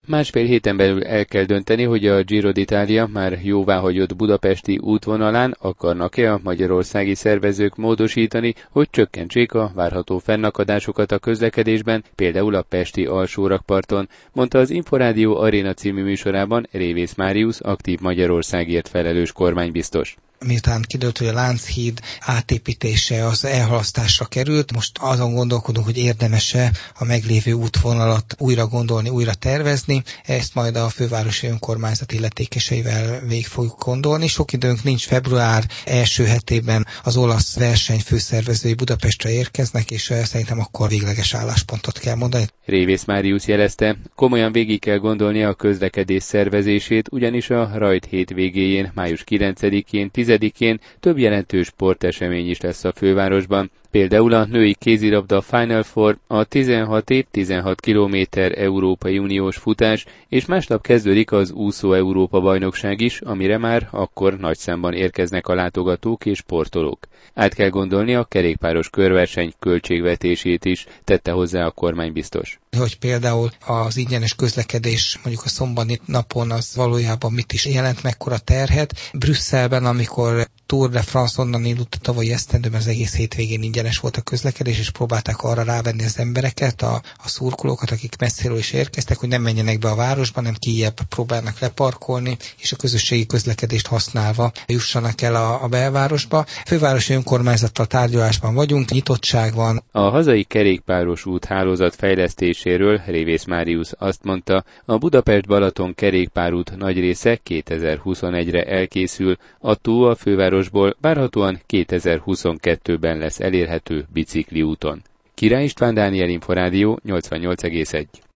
Másfél héten belül el kell dönteni, hogy a Giro d'Italia már jóváhagyott budapesti útvonalán akarnak-e a magyarországi szervezők módosítani, hogy csökkentsék a várható fennakadásokat a közlekedésben, például a pesti alsórakparton, mondta az Inforádió Arena című műsorában Révész Máriusz, aktív Magyarországért felelős kormánybiztos. Miután kiderült, hogy a Lánchíd átépítése az elhalasztásra került, most azon gondolkodunk, hogy érdemes-e a meglévő útvonalat újra gondolni, újra tervezni. Ezt majd a fővárosi önkormányzat illetékeseivel végig fogjuk gondolni. Sok időnk nincs, február első hetében az olasz verseny főszervezői Budapestre érkeznek, és szerintem akkor végleges álláspontot kell mondani. Révész Máriusz jelezte, komolyan végig kell gondolni a közlekedés szervezését, ugyanis a rajt hétvégéjén, május 9-én, 10-én több jelentős sportesemény is lesz a fővárosban. Például a női kézilabda Final Four, a 16 év 16 km Európai Uniós futás, és másnap kezdődik az úszó Európa-bajnokság is, amire már akkor nagy számban érkeznek a látogatók és sportolók. Át kell gondolni a kerékpáros körverseny költségvetését is, tette hozzá a kormánybiztos. Hogy például az ingyenes közlekedés mondjuk a szombati napon az valójában mit is jelent, mekkora terhet. Brüsszelben, amikor Tour de France onnan indult a tavalyi esztendőben, az egész hétvégén ingyenes volt a közlekedés, és próbálták arra rávenni az embereket, a szurkolókat, akik messziről is érkeztek, hogy nem menjenek be a városba, hanem kijebb próbálnak leparkolni, és a közösségi közlekedést használva jussanak el a belvárosba. Fővárosi önkormányzattal tárgyalásban vagyunk, nyitottság van. A hazai kerékpáros út hálózat fejlesztéséről Révész Máriusz azt mondta, a Budapest-Balaton kerékpárút nagy része 2021-re elkészül, a túl a fővárosból várhatóan 2022-ben lesz elérhető bicikliúton. Király István Dániel, Inforádió 88,1.